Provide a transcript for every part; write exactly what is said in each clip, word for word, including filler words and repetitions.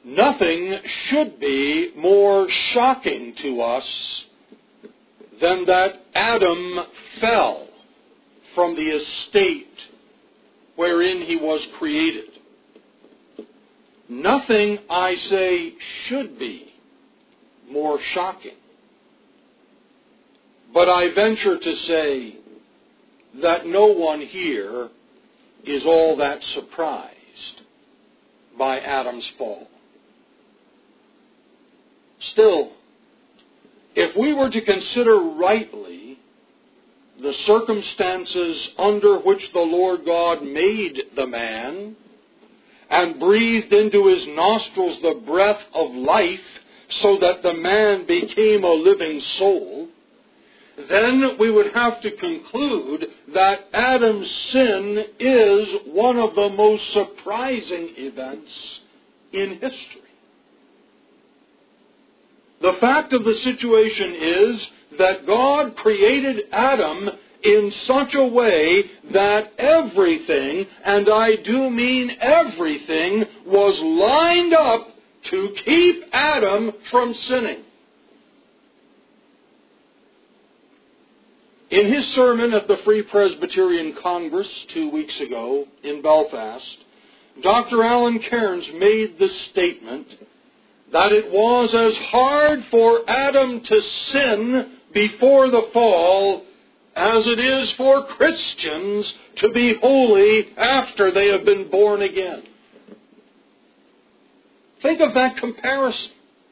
Nothing should be more shocking to us than that Adam fell from the estate wherein he was created. Nothing, I say, should be more shocking. But I venture to say that no one here is all that surprised by Adam's fall. Still, if we were to consider rightly the circumstances under which the Lord God made the man and breathed into his nostrils the breath of life so that the man became a living soul, then we would have to conclude that Adam's sin is one of the most surprising events in history. The fact of the situation is that God created Adam in such a way that everything, and I do mean everything, was lined up to keep Adam from sinning. In his sermon at the Free Presbyterian Congress two weeks ago in Belfast, Doctor Alan Cairns made the statement that it was as hard for Adam to sin before the fall as it is for Christians to be holy after they have been born again. Think of that comparison.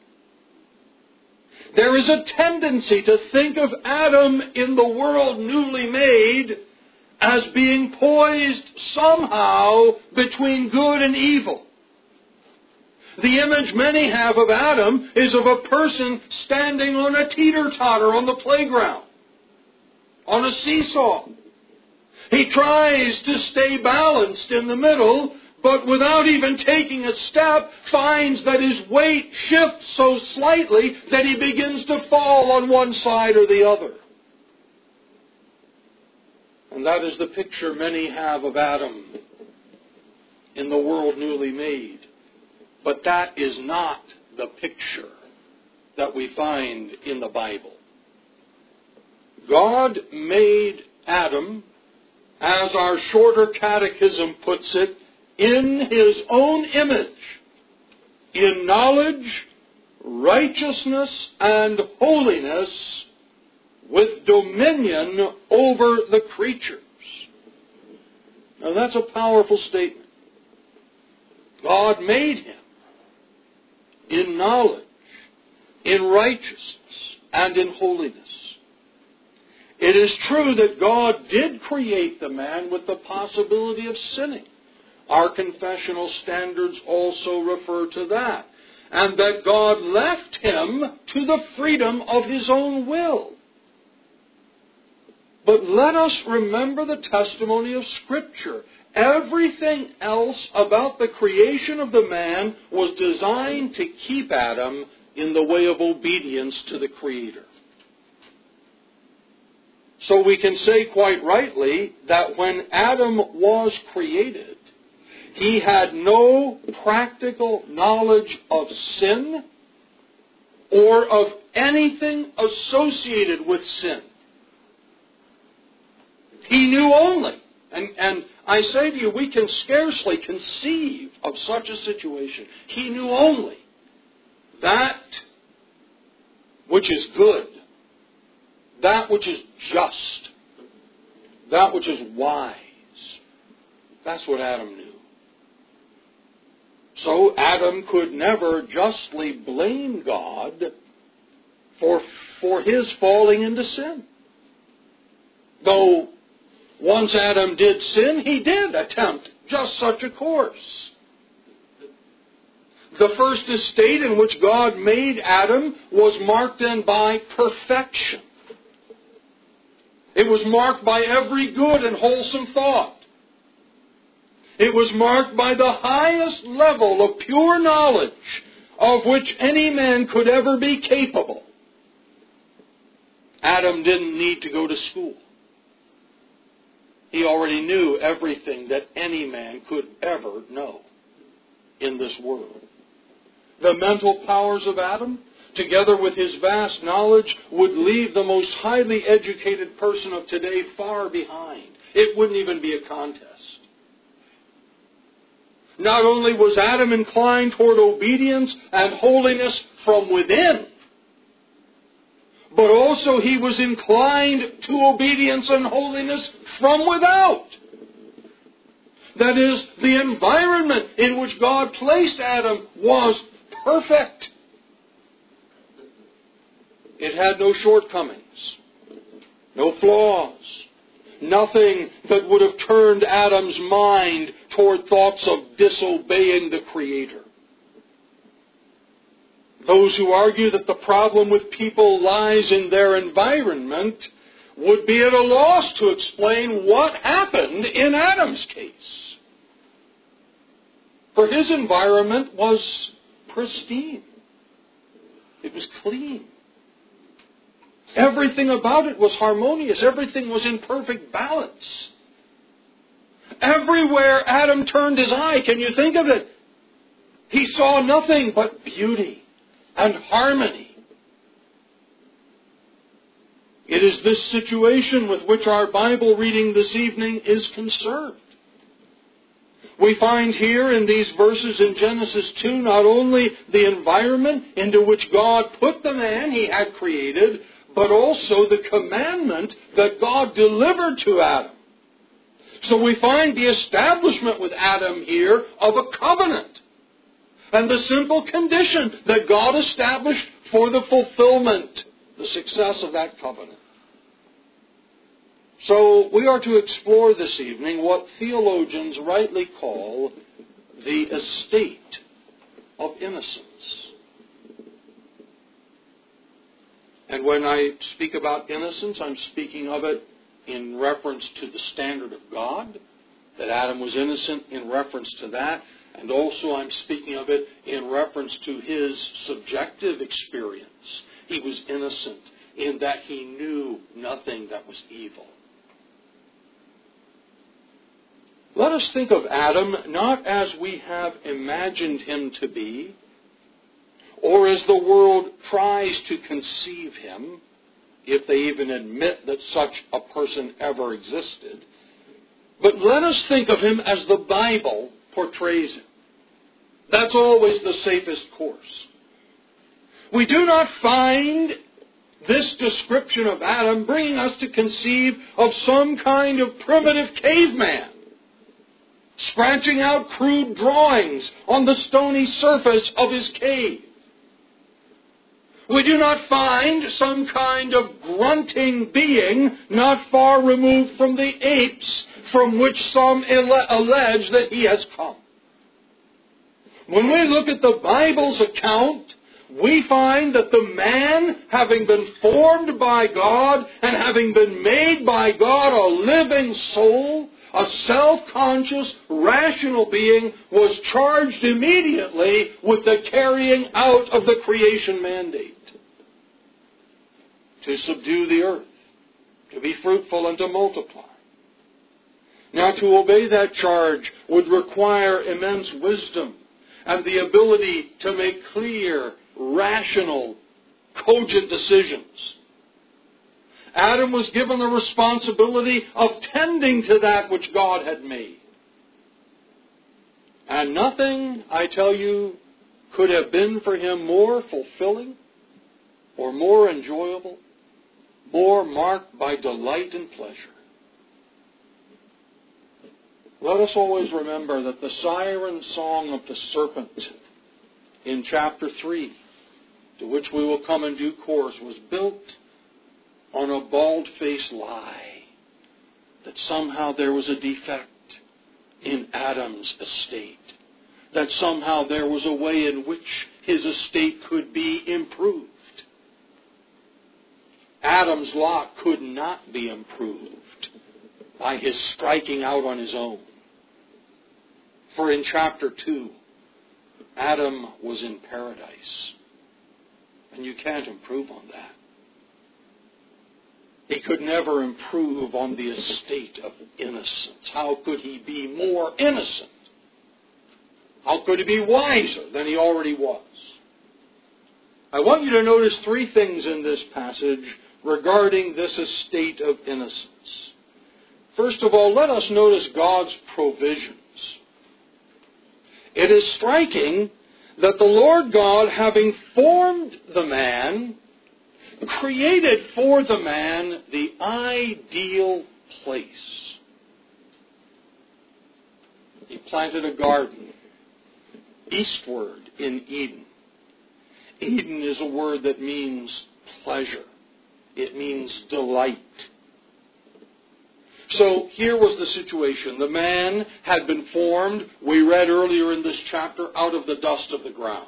There is a tendency to think of Adam in the world newly made as being poised somehow between good and evil. The image many have of Adam is of a person standing on a teeter-totter on the playground, on a seesaw. He tries to stay balanced in the middle, but without even taking a step, finds that his weight shifts so slightly that he begins to fall on one side or the other. And that is the picture many have of Adam in the world newly made. But that is not the picture that we find in the Bible. God made Adam, as our shorter catechism puts it, in his own image, in knowledge, righteousness, and holiness, with dominion over the creatures. Now that's a powerful statement. God made him in knowledge, in righteousness, and in holiness. It is true that God did create the man with the possibility of sinning. Our confessional standards also refer to that. And that God left him to the freedom of his own will. But let us remember the testimony of Scripture. Everything else about the creation of the man was designed to keep Adam in the way of obedience to the Creator. So we can say quite rightly that when Adam was created, he had no practical knowledge of sin or of anything associated with sin. He knew only, and, and I say to you, we can scarcely conceive of such a situation. He knew only that which is good, that which is just, that which is wise. That's what Adam knew. So Adam could never justly blame God for, for his falling into sin. Though once Adam did sin, he did attempt just such a course. The first estate in which God made Adam was marked then by perfection. It was marked by every good and wholesome thought. It was marked by the highest level of pure knowledge of which any man could ever be capable. Adam didn't need to go to school. He already knew everything that any man could ever know in this world. The mental powers of Adam, together with his vast knowledge, would leave the most highly educated person of today far behind. It wouldn't even be a contest. Not only was Adam inclined toward obedience and holiness from within, but also he was inclined to obedience and holiness from without. That is, the environment in which God placed Adam was perfect. It had no shortcomings, no flaws, nothing that would have turned Adam's mind toward thoughts of disobeying the Creator. Those who argue that the problem with people lies in their environment would be at a loss to explain what happened in Adam's case. For his environment was pristine. It was clean. Everything about it was harmonious. Everything was in perfect balance. Everywhere Adam turned his eye, can you think of it? He saw nothing but beauty and harmony. It is this situation with which our Bible reading this evening is concerned. We find here in these verses in Genesis two not only the environment into which God put the man he had created, but also the commandment that God delivered to Adam. So we find the establishment with Adam here of a covenant, and the simple condition that God established for the fulfillment, the success of that covenant. So we are to explore this evening what theologians rightly call the estate of innocence. And when I speak about innocence, I'm speaking of it in reference to the standard of God, that Adam was innocent in reference to that, and also I'm speaking of it in reference to his subjective experience. He was innocent in that he knew nothing that was evil. Let us think of Adam not as we have imagined him to be, or as the world tries to conceive him, if they even admit that such a person ever existed. But let us think of him as the Bible portrays him. That's always the safest course. We do not find this description of Adam bringing us to conceive of some kind of primitive caveman, scratching out crude drawings on the stony surface of his cave. We do not find some kind of grunting being not far removed from the apes from which some allege that he has come. When we look at the Bible's account, we find that the man, having been formed by God and having been made by God a living soul, a self-conscious, rational being, was charged immediately with the carrying out of the creation mandate. To subdue the earth, to be fruitful and to multiply. Now, to obey that charge would require immense wisdom and the ability to make clear, rational, cogent decisions. Adam was given the responsibility of tending to that which God had made. And nothing, I tell you, could have been for him more fulfilling or more enjoyable, more marked by delight and pleasure. Let us always remember that the siren song of the serpent in chapter three, to which we will come in due course, was built on a bald-faced lie that somehow there was a defect in Adam's estate, that somehow there was a way in which his estate could be improved. Adam's lot could not be improved by his striking out on his own. For in chapter two, Adam was in paradise. And you can't improve on that. He could never improve on the estate of innocence. How could he be more innocent How could he be wiser than he already was? I want you to notice three things in this passage regarding this estate of innocence. First of all, let us notice God's provisions. It is striking that the Lord God, having formed the man, created for the man the ideal place. He planted a garden eastward in Eden. Eden is a word that means pleasure. It means delight. So here was the situation. The man had been formed, we read earlier in this chapter, out of the dust of the ground.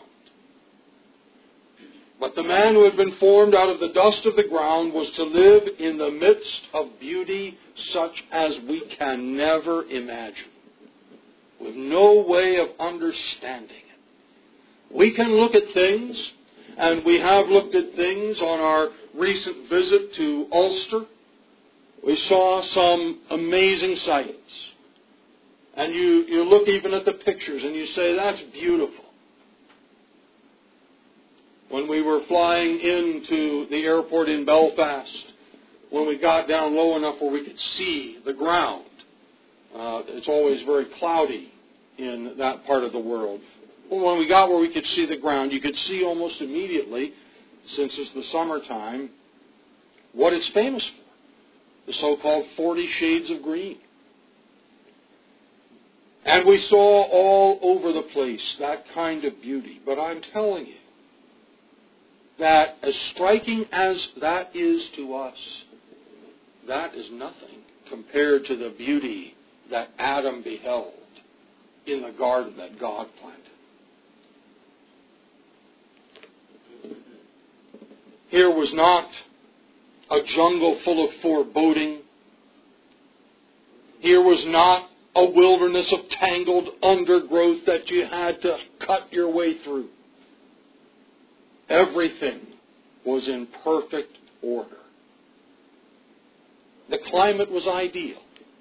But the man who had been formed out of the dust of the ground was to live in the midst of beauty such as we can never imagine, with no way of understanding it. We can look at things, and we have looked at things on our recent visit to Ulster. We saw some amazing sights. And you, you look even at the pictures and you say, that's beautiful. When we were flying into the airport in Belfast, when we got down low enough where we could see the ground, uh, it's always very cloudy in that part of the world. Well, when we got where we could see the ground, you could see almost immediately, since it's the summertime, what it's famous for. The so-called forty shades of green. And we saw all over the place that kind of beauty. But I'm telling you that as striking as that is to us, that is nothing compared to the beauty that Adam beheld in the garden that God planted. Here was not a jungle full of foreboding. Here was not a wilderness of tangled undergrowth that you had to cut your way through. Everything was in perfect order. The climate was ideal.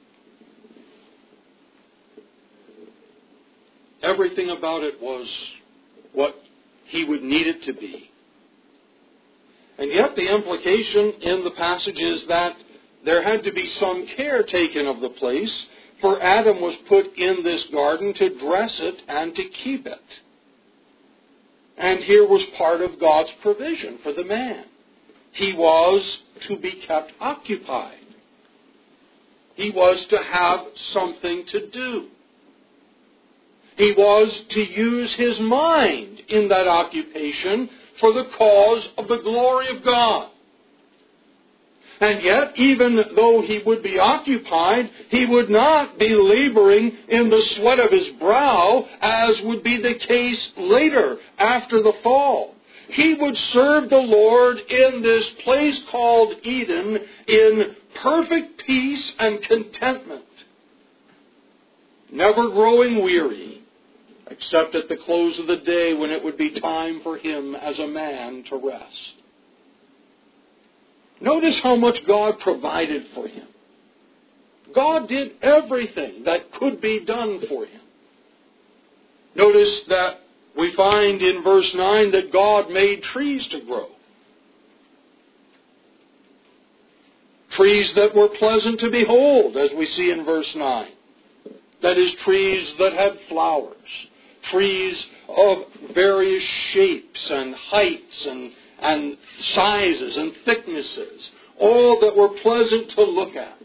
Everything about it was what he would need it to be. And yet the implication in the passage is that there had to be some care taken of the place, for Adam was put in this garden to dress it and to keep it. And here was part of God's provision for the man. He was to be kept occupied. He was to have something to do. He was to use his mind in that occupation for the cause of the glory of God. And yet, even though he would be occupied, he would not be laboring in the sweat of his brow, as would be the case later, after the fall. He would serve the Lord in this place called Eden in perfect peace and contentment, never growing weary, except at the close of the day when it would be time for him as a man to rest. Notice how much God provided for him. God did everything that could be done for him. Notice that we find in verse nine that God made trees to grow. Trees that were pleasant to behold, as we see in verse nine. That is, trees that had flowers. Trees of various shapes and heights and, and sizes and thicknesses. All that were pleasant to look at.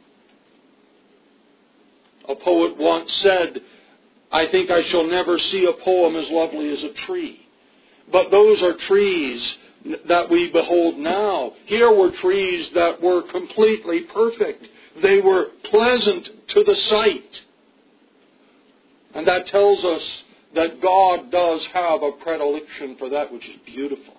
A poet once said, I think I shall never see a poem as lovely as a tree. But those are trees that we behold now. Here were trees that were completely perfect. They were pleasant to the sight. And that tells us that God does have a predilection for that which is beautiful.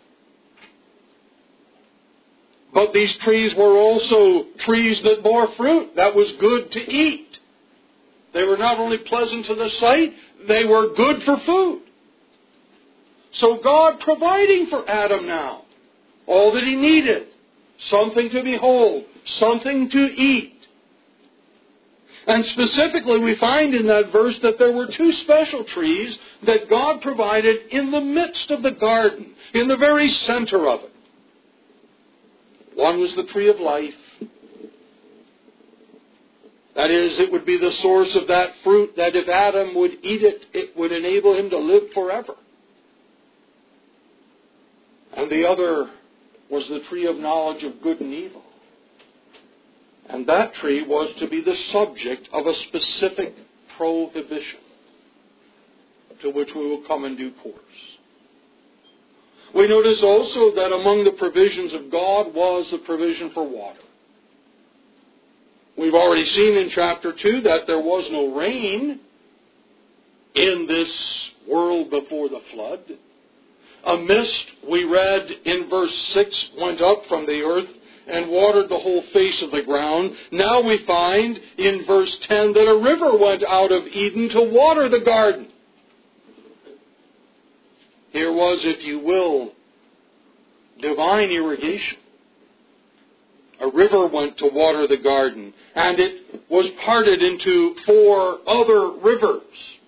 But these trees were also trees that bore fruit that was good to eat. They were not only pleasant to the sight, they were good for food. So God providing for Adam now all that he needed. Something to behold, something to eat. And specifically, we find in that verse that there were two special trees that God provided in the midst of the garden, in the very center of it. One was the tree of life. That is, it would be the source of that fruit that if Adam would eat it, it would enable him to live forever. And the other was the tree of knowledge of good and evil. And that tree was to be the subject of a specific prohibition, to which we will come in due course. We notice also that among the provisions of God was the provision for water. We've already seen in chapter two that there was no rain in this world before the flood. A mist, we read in verse six, went up from the earth and watered the whole face of the ground. Now we find in verse ten that a river went out of Eden to water the garden. Here was, if you will, divine irrigation. A river went to water the garden, and it was parted into four other rivers.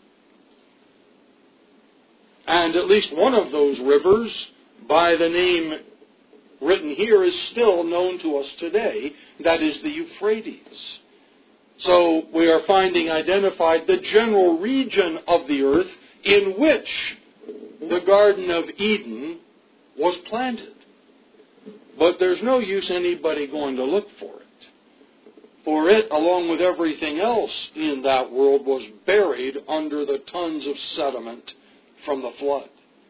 And at least one of those rivers, by the name written here, is still known to us today. That is the Euphrates. So we are finding identified the general region of the earth in which the Garden of Eden was planted. But there's no use anybody going to look for it. For it, along with everything else in that world, was buried under the tons of sediment from the flood.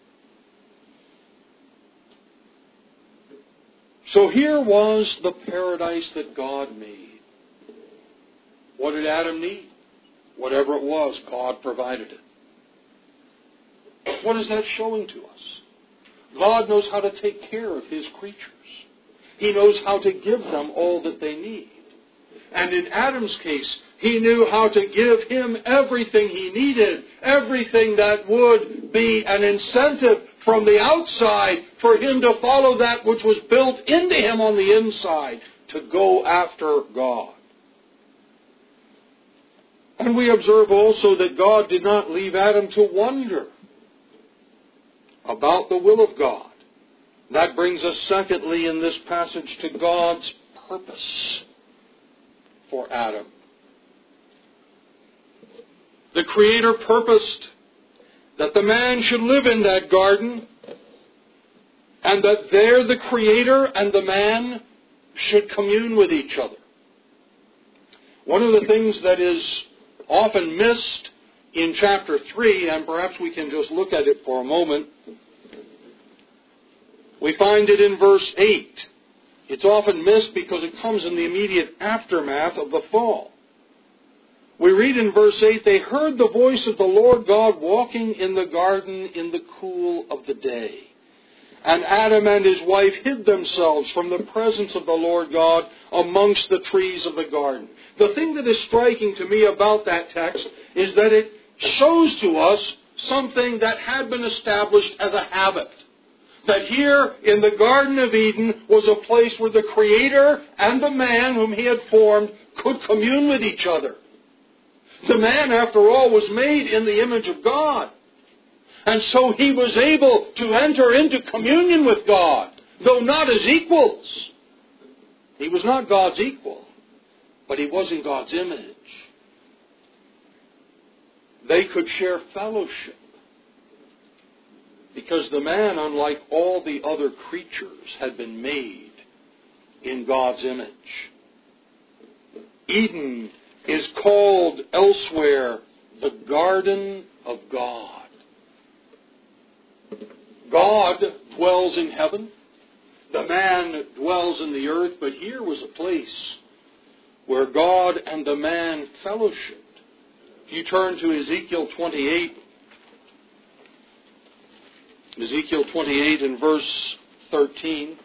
So here was the paradise that God made. What did Adam need? Whatever it was, God provided it. What is that showing to us? God knows how to take care of His creatures. He knows how to give them all that they need. And in Adam's case, He knew how to give him everything he needed, everything that would be an incentive from the outside for him to follow that which was built into him on the inside, to go after God. And we observe also that God did not leave Adam to wonder about the will of God. That brings us secondly in this passage to God's purpose for Adam. The Creator purposed that the man should live in that garden, and that there the Creator and the man should commune with each other. One of the things that is often missed in chapter three, and perhaps we can just look at it for a moment, we find it in verse eight. It's often missed because it comes in the immediate aftermath of the fall. We read in verse eight, they heard the voice of the Lord God walking in the garden in the cool of the day. And Adam and his wife hid themselves from the presence of the Lord God amongst the trees of the garden. The thing that is striking to me about that text is that it shows to us something that had been established as a habit. That here in the Garden of Eden was a place where the Creator and the man whom He had formed could commune with each other. The man, after all, was made in the image of God. And so he was able to enter into communion with God, though not as equals. He was not God's equal, but he was in God's image. They could share fellowship, because the man, unlike all the other creatures, had been made in God's image. Eden is called elsewhere the Garden of God. God dwells in heaven. The man dwells in the earth. But here was a place where God and the man fellowshiped. If you turn to Ezekiel twenty-eight, Ezekiel twenty-eight and verse thirteen.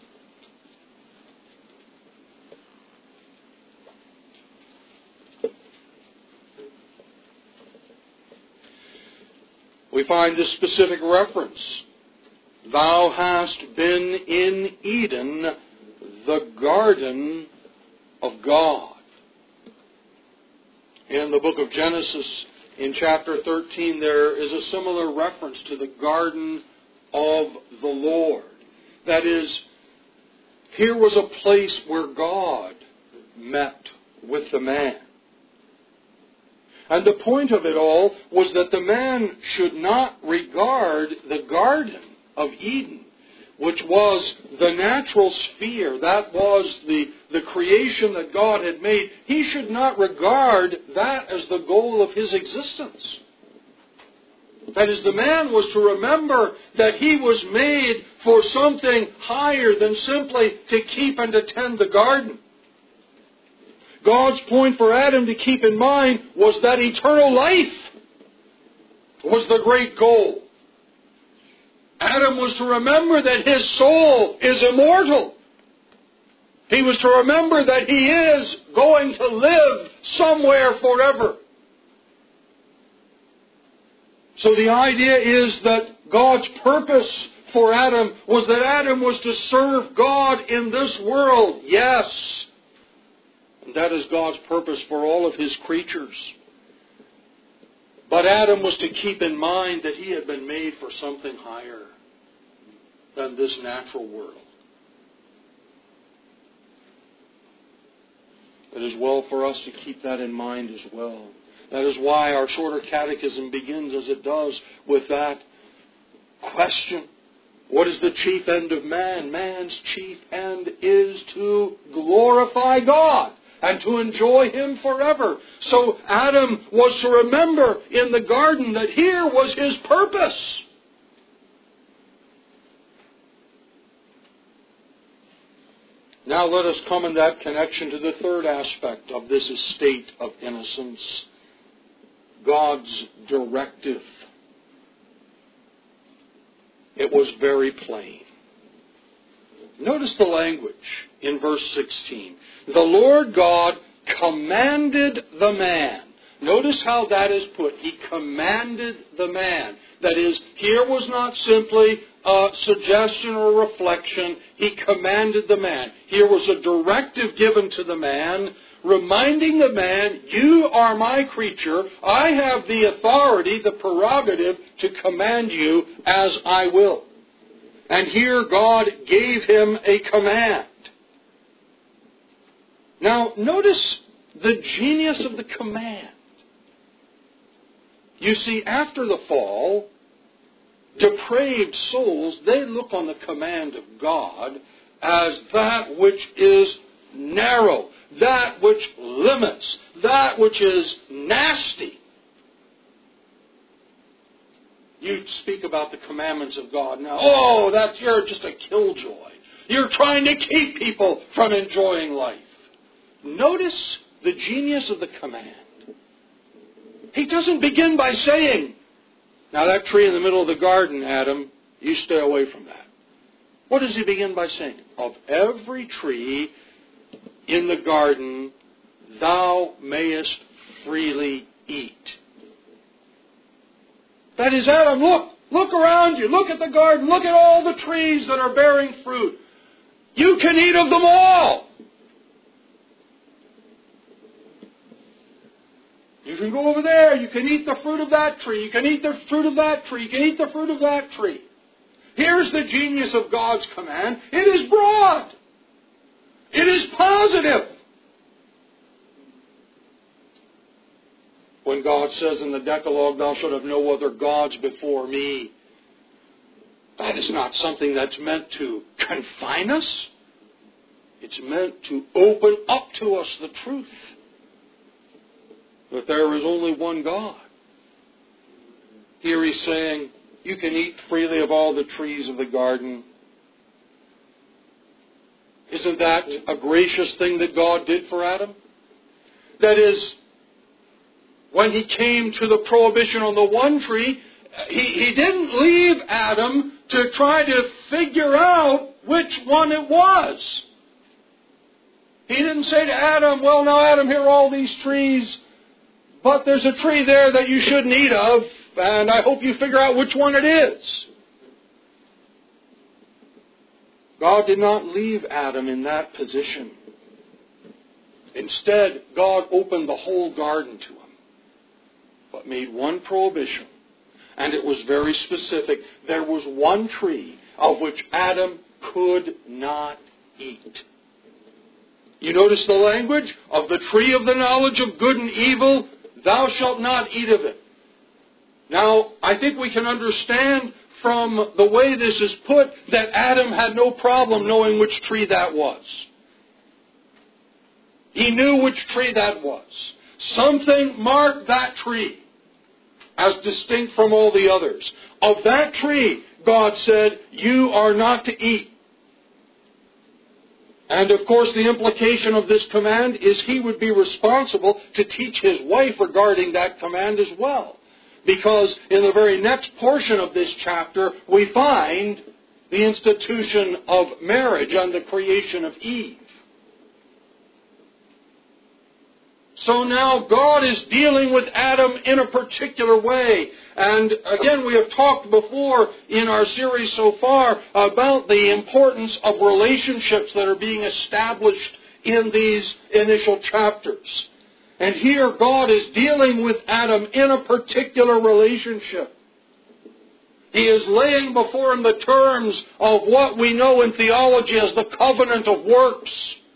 We find this specific reference. Thou hast been in Eden, the garden of God. In the book of Genesis, in chapter thirteen, there is a similar reference to the garden of the Lord. That is, here was a place where God met with the man. And the point of it all was that the man should not regard the Garden of Eden, which was the natural sphere, that was the, the creation that God had made. He should not regard that as the goal of his existence. That is, the man was to remember that he was made for something higher than simply to keep and to tend the garden. God's point for Adam to keep in mind was that eternal life was the great goal. Adam was to remember that his soul is immortal. He was to remember that he is going to live somewhere forever. So the idea is that God's purpose for Adam was that Adam was to serve God in this world. Yes. And that is God's purpose for all of His creatures. But Adam was to keep in mind that he had been made for something higher than this natural world. It is well for us to keep that in mind as well. That is why our shorter catechism begins as it does with that question. What is the chief end of man? Man's chief end is to glorify God and to enjoy Him forever. So Adam was to remember in the garden that here was his purpose. Now let us come in that connection to the third aspect of this estate of innocence. God's directive. It was very plain. Notice the language in verse sixteen. The Lord God commanded the man. Notice how that is put. He commanded the man. That is, here was not simply a suggestion or reflection. He commanded the man. Here was a directive given to the man, reminding the man, you are my creature. I have the authority, the prerogative to command you as I will. And here God gave him a command. Now, notice the genius of the command. You see, after the fall, depraved souls, they look on the command of God as that which is narrow, that which limits, that which is nasty. You speak about the commandments of God now. Oh, that's, you're just a killjoy. You're trying to keep people from enjoying life. Notice the genius of the command. He doesn't begin by saying, now that tree in the middle of the garden, Adam, you stay away from that. What does he begin by saying? Of every tree in the garden, thou mayest freely eat. That is, Adam, look, look around you, look at the garden, look at all the trees that are bearing fruit. You can eat of them all. You can go over there, you can eat the fruit of that tree, you can eat the fruit of that tree, you can eat the fruit of that tree. Here's the genius of God's command. It is broad. It is positive. When God says in the Decalogue, thou shalt have no other gods before me, that is not something that's meant to confine us. It's meant to open up to us the truth that there is only one God. Here he's saying, you can eat freely of all the trees of the garden. Isn't that a gracious thing that God did for Adam? That is, when he came to the prohibition on the one tree, he, he didn't leave Adam to try to figure out which one it was. He didn't say to Adam, well, now Adam, here are all these trees, but there's a tree there that you shouldn't eat of, and I hope you figure out which one it is. God did not leave Adam in that position. Instead, God opened the whole garden to him, but made one prohibition, and it was very specific. There was one tree of which Adam could not eat. You notice the language? Of the tree of the knowledge of good and evil, thou shalt not eat of it. Now, I think we can understand from the way this is put that Adam had no problem knowing which tree that was. He knew which tree that was. Something marked that tree as distinct from all the others. Of that tree, God said, you are not to eat. And of course, the implication of this command is he would be responsible to teach his wife regarding that command as well. Because in the very next portion of this chapter, we find the institution of marriage and the creation of Eve. So now God is dealing with Adam in a particular way. And again, we have talked before in our series so far about the importance of relationships that are being established in these initial chapters. And here God is dealing with Adam in a particular relationship. He is laying before him the terms of what we know in theology as the covenant of works.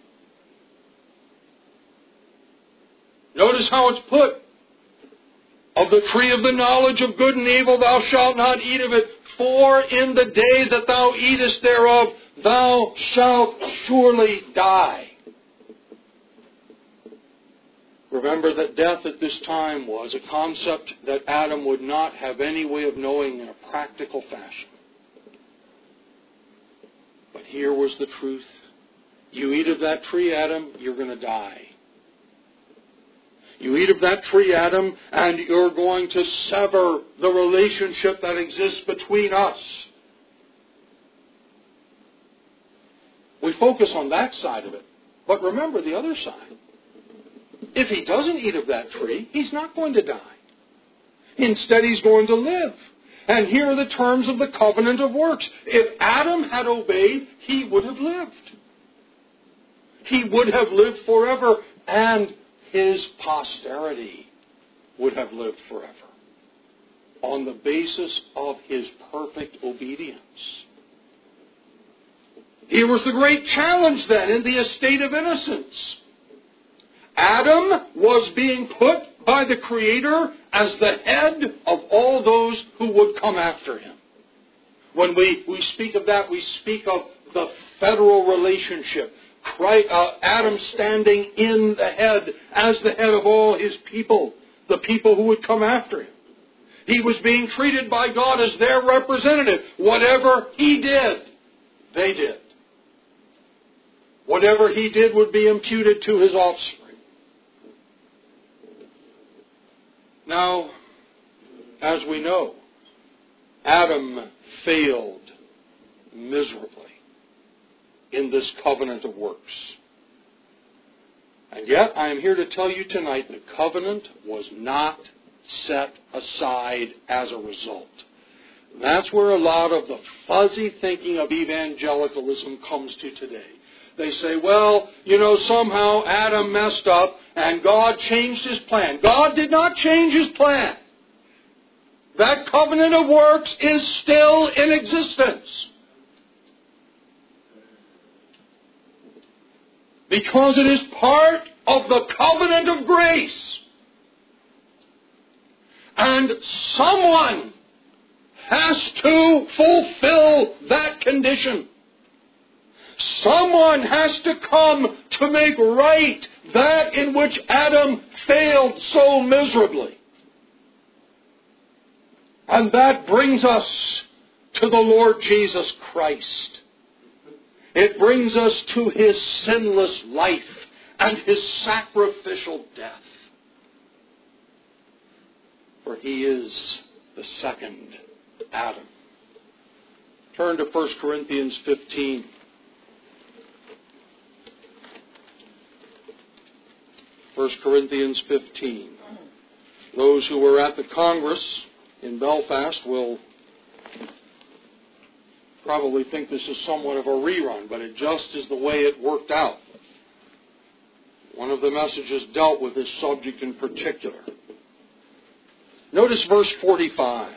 Notice how it's put. Of the tree of the knowledge of good and evil thou shalt not eat of it, for in the day that thou eatest thereof thou shalt surely die. Remember that death at this time was a concept that Adam would not have any way of knowing in a practical fashion. But here was the truth. You eat of that tree, Adam, you're going to die. You eat of that tree, Adam, and you're going to sever the relationship that exists between us. We focus on that side of it. But remember the other side. If he doesn't eat of that tree, he's not going to die. Instead, he's going to live. And here are the terms of the covenant of works. If Adam had obeyed, he would have lived. He would have lived forever, and his posterity would have lived forever on the basis of his perfect obedience. Here was the great challenge then in the estate of innocence. Adam was being put by the Creator as the head of all those who would come after him. When we, we speak of that, we speak of the federal relationship. Christ, uh, Adam standing in the head as the head of all his people, the people who would come after him. He was being treated by God as their representative. Whatever he did, they did. Whatever he did would be imputed to his offspring. Now, as we know, Adam failed miserably in this covenant of works. And yet, I am here to tell you tonight the covenant was not set aside as a result. That's where a lot of the fuzzy thinking of evangelicalism comes to today. They say, well, you know, somehow Adam messed up and God changed his plan. God did not change his plan. That covenant of works is still in existence. Because it is part of the covenant of grace. And someone has to fulfill that condition. Someone has to come to make right that in which Adam failed so miserably. And that brings us to the Lord Jesus Christ. It brings us to his sinless life and his sacrificial death. For he is the second Adam. Turn to First Corinthians fifteen. First Corinthians fifteen. Those who were at the Congress in Belfast will probably think this is somewhat of a rerun, but it just is the way it worked out. One of the messages dealt with this subject in particular. Notice verse forty-five.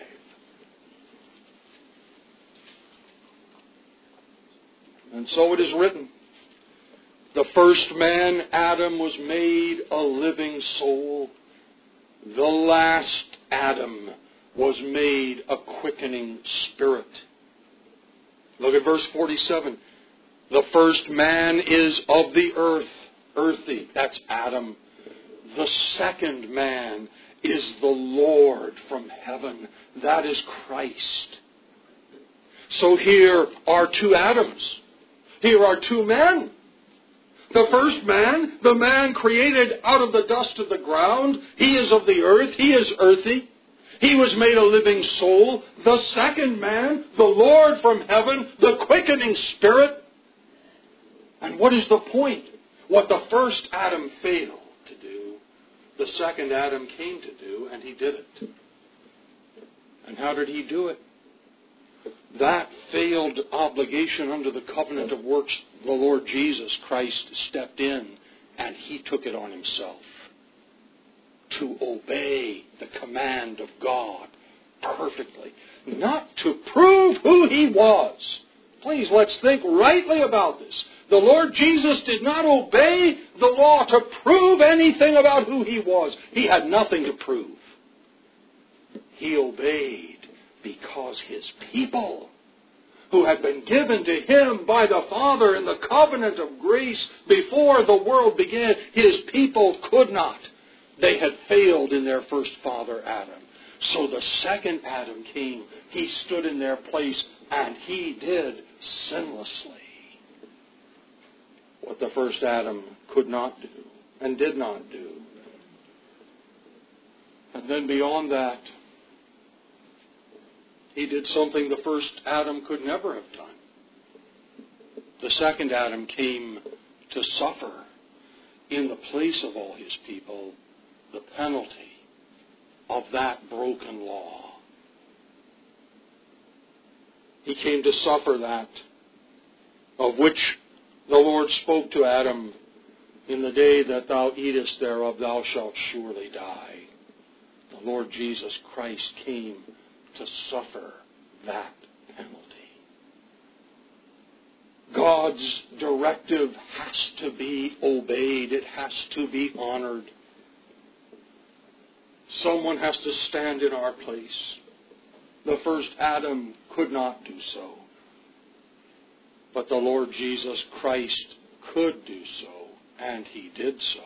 And so it is written, the first man, Adam, was made a living soul. The last Adam was made a quickening spirit. Look at verse forty-seven. The first man is of the earth, earthy. That's Adam. The second man is the Lord from heaven. That is Christ. So here are two Adams. Here are two men. The first man, the man created out of the dust of the ground, he is of the earth, he is earthy. He was made a living soul. The second man, the Lord from heaven, the quickening spirit. And what is the point? What the first Adam failed to do, the second Adam came to do, and he did it. And how did he do it? That failed obligation under the covenant of works, the Lord Jesus Christ stepped in and he took it on himself to obey the command of God perfectly. Not to prove who he was. Please, let's think rightly about this. The Lord Jesus did not obey the law to prove anything about who he was. He had nothing to prove. He obeyed because his people, who had been given to him by the Father in the covenant of grace before the world began, his people could not. They had failed in their first father, Adam. So the second Adam came. He stood in their place, and he did sinlessly what the first Adam could not do and did not do. And then beyond that, he did something the first Adam could never have done. The second Adam came to suffer in the place of all his people the penalty of that broken law. He came to suffer that, of which the Lord spoke to Adam, in the day that thou eatest thereof, thou shalt surely die. The Lord Jesus Christ came to suffer that penalty. God's directive has to be obeyed. It has to be honored. Someone has to stand in our place. The first Adam could not do so. But the Lord Jesus Christ could do so, and he did so.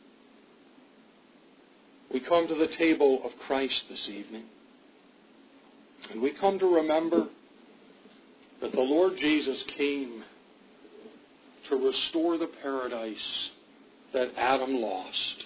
We come to the table of Christ this evening. And we come to remember that the Lord Jesus came to restore the paradise that Adam lost.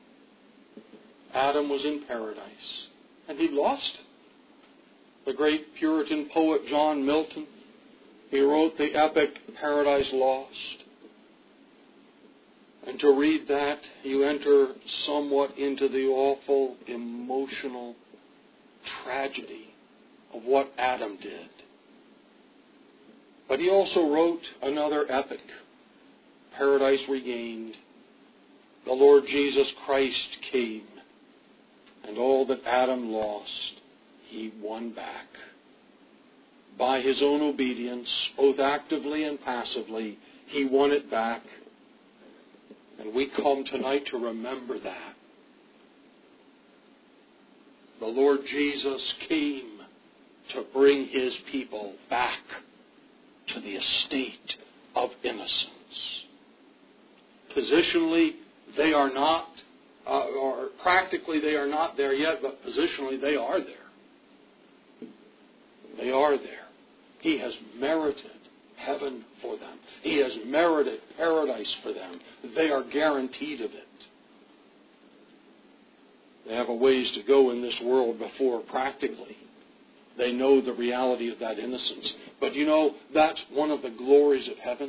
Adam was in paradise, and he lost it. The great Puritan poet John Milton, he wrote the epic Paradise Lost. And to read that, you enter somewhat into the awful, emotional tragedy of what Adam did. But he also wrote another epic, Paradise Regained. The Lord Jesus Christ came, and all that Adam lost, he won back. By his own obedience, both actively and passively, he won it back. And we come tonight to remember that. The Lord Jesus came to bring his people back to the estate of innocence. Positionally, they are not, uh, or practically they are not there yet, but positionally they are there. They are there. He has merited heaven for them. He has merited paradise for them. They are guaranteed of it. They have a ways to go in this world before practically they know the reality of that innocence. But you know, that's one of the glories of heaven.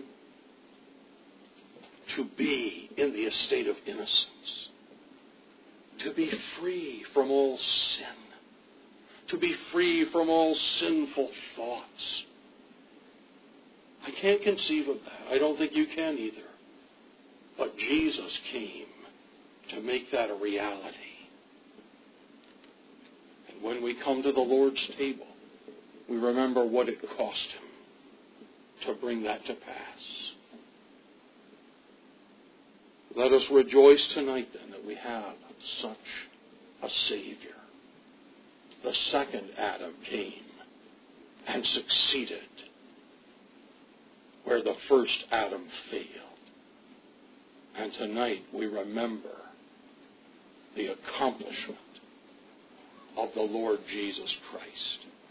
To be in the estate of innocence. To be free from all sin. To be free from all sinful thoughts. I can't conceive of that. I don't think you can either. But Jesus came to make that a reality. And when we come to the Lord's table, we remember what it cost him to bring that to pass. Let us rejoice tonight then that we have such a Savior. The second Adam came and succeeded where the first Adam failed. And tonight we remember the accomplishment of the Lord Jesus Christ.